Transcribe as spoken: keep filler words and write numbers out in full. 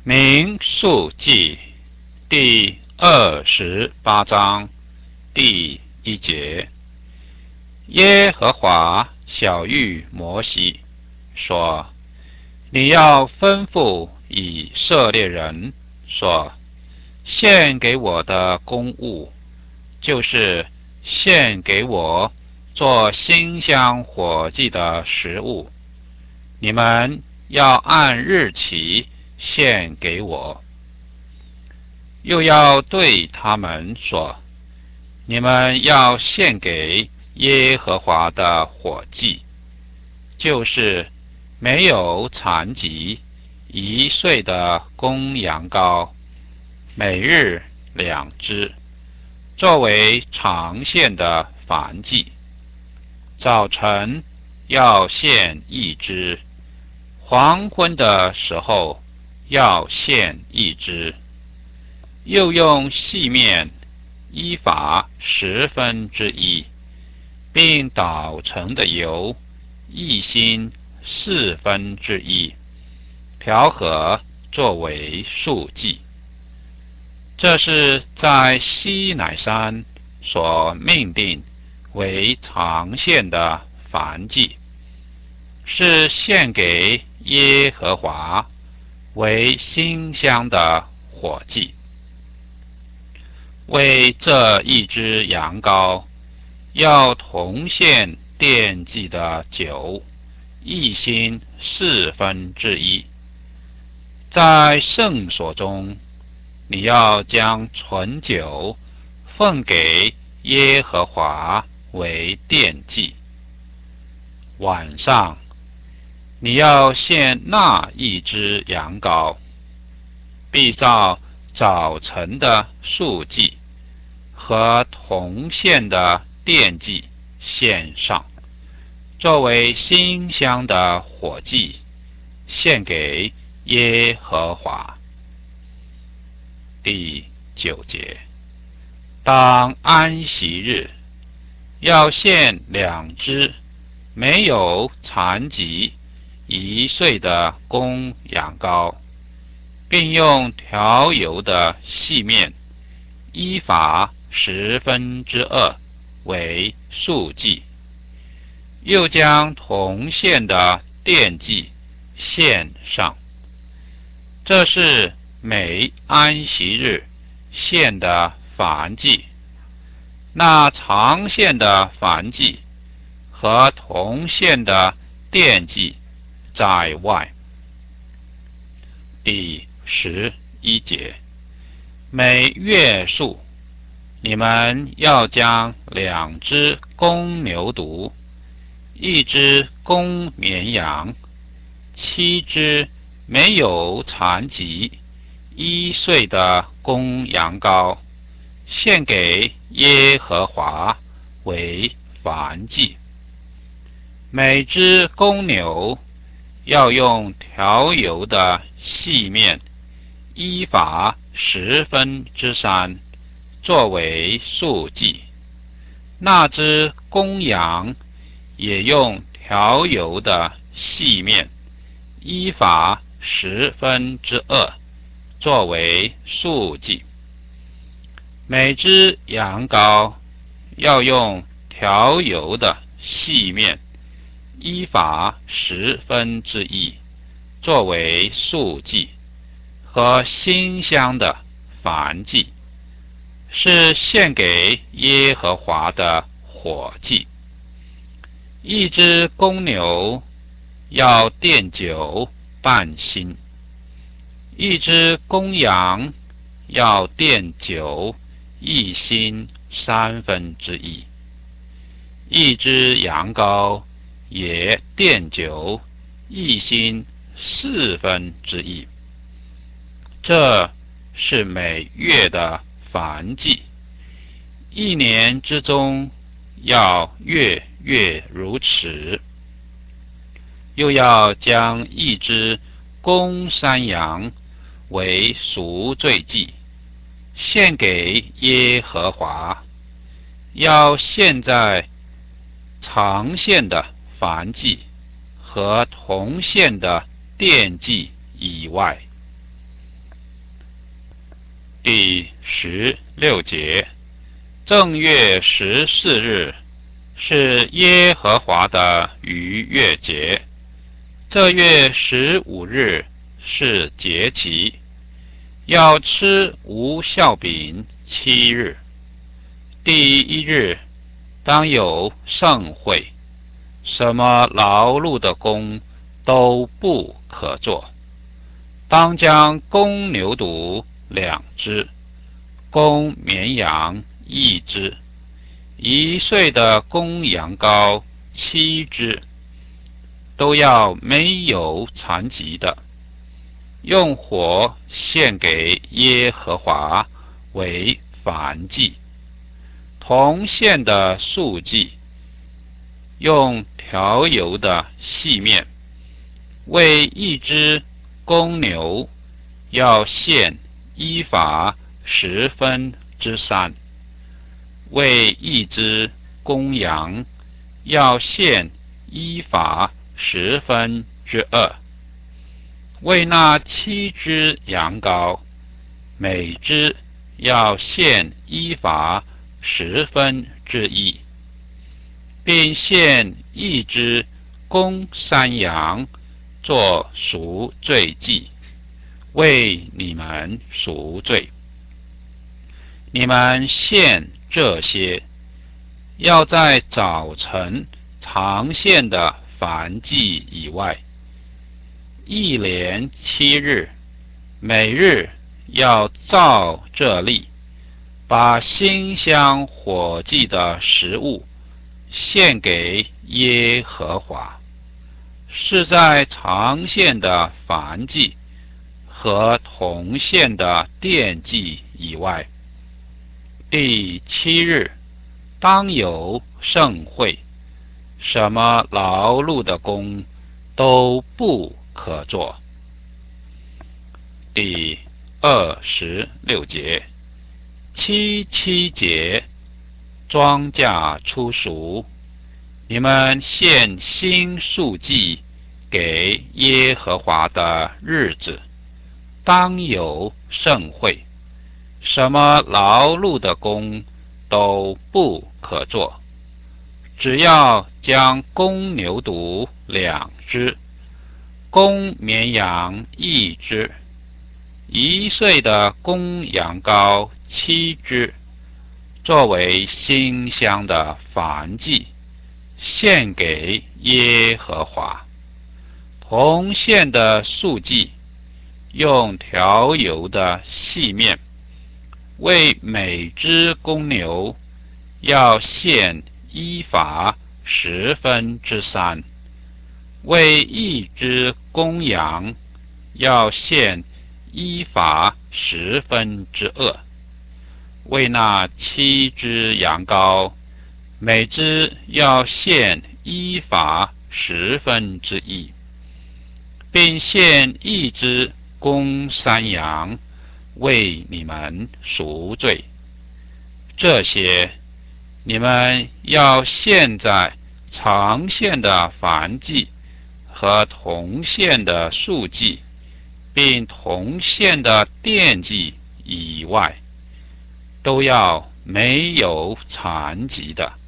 民数记第二十八章第一节，耶和华晓谕摩西说：你要吩咐以色列人说，献给我的供物，就是献给我做馨香火祭的食物，你们要按日期献给我。又要对他们说，你们要献给耶和华的火祭，就是没有残疾一岁的公羊羔，每日两只，作为常献的燔祭。早晨要献一只，黄昏的时候要献一只。又用细面依法十分之一，并捣成的油一心四分之一，调和作为素祭。这是在西乃山所命定为常献的燔祭，是献给耶和华为馨香的火祭。为这一只羊羔，要同献奠祭的酒一心四分之一。在圣所中，你要将醇酒奉给耶和华为奠祭。晚上，你要献那一只羊羔，必照早晨的素祭和同献的奠祭献上，作为馨香的火祭，献给耶和华。第九节，当安息日，要献两只没有残疾一岁的公羊羔，并用调油的细面依法十分之二为素祭。又将同献的奠祭献上，这是每安息日献的燔祭。那常献的燔祭和同献的奠祭在外。第十一节，每月数，你们要将两只公牛犊，一只公绵羊，七只没有残疾一岁的公羊羔，献给耶和华为燔祭。每只公牛要用调油的细面依法十分之三作为素祭。那只公羊也用调油的细面依法十分之二作为素祭。每只羊羔要用调油的细面依法十分之一作为素祭和馨香的燔祭，是献给耶和华的火祭。一只公牛要奠酒半斤，一只公羊要奠酒一斤三分之一，一只羊羔也奠酒一斤四分之一。这是每月的燔祭，一年之中要月月如此。又要将一只公山羊为赎罪祭，献给耶和华，要献在常献的燔祭和同献的奠祭以外。 第十六节，正月十四日是耶和华的逾越节，这月十五日是节期，要吃无酵饼七日。第一日当有盛会，什么劳碌的工都不可做。当将公牛犊两只，公绵羊一只，一岁的公羊羔七只，都要没有残疾的，用火献给耶和华为燔祭。同献的素祭，用调油的细面，为一只公牛要献依法十分之三，为一只公羊要献依法十分之二，为那七只羊羔，每只要献依法十分之一，并献一只公山羊做赎罪祭，为你们赎罪。你们献这些，要在早晨常献的燔祭以外，一连七日，每日要照这例，把馨香火祭的食物献给耶和华，是在常献的燔祭和同献的奠祭以外。第七日当有盛会，什么劳碌的工都不可做。第二十六节，七七节，庄稼出熟，你们献新素祭给耶和华的日子，当有盛会，什么劳碌的工都不可做，只要将公牛犊两只，公绵羊一只，一岁的公羊羔七只，作为馨香的燔祭，献给耶和华。同献的素祭，用调油的细面，为每只公牛要献依法十分之三，为一只公羊要献依法十分之二，为那七只羊羔，每只要献依法十分之一，并献一只公山羊，为你们赎罪。这些你们要献在常献的燔祭和同献的素祭，并同献的奠祭以外，都要没有残疾的，